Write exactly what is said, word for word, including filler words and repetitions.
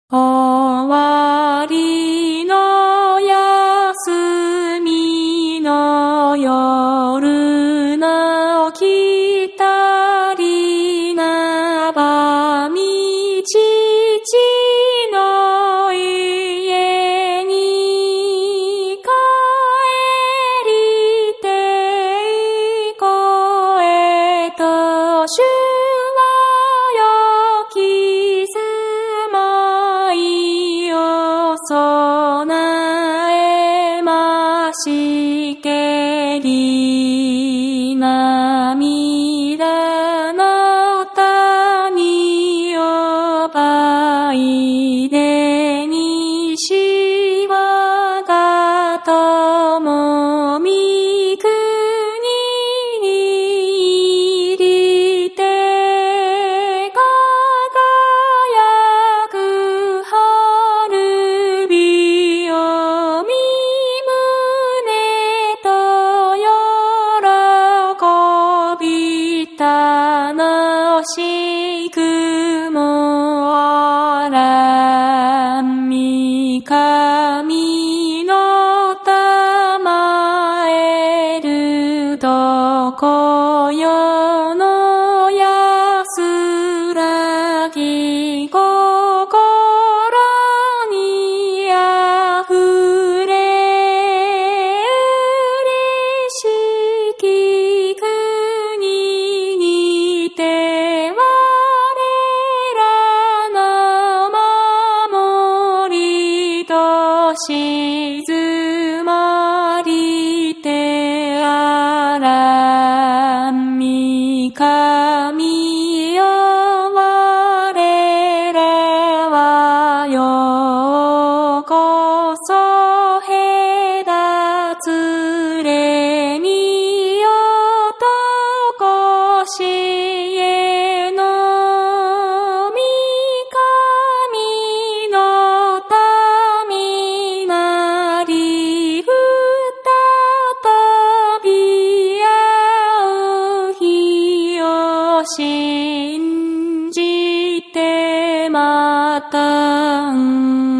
終わりの休みの夜の来たりなばみ父の家に帰りていこえと主はよき住まいを備えましけり涙の谷をばいでにしわがともみくにに入りて輝く春日を見胸と喜び楽しくもあらみ神のたまえるどこよの安らぎ心にあふれ嬉しき国にて我らの守りと静まりてあらみ神よ我らはようこそ隔つれみよとこしえの御神の民なりふたたび会う日を信じてまた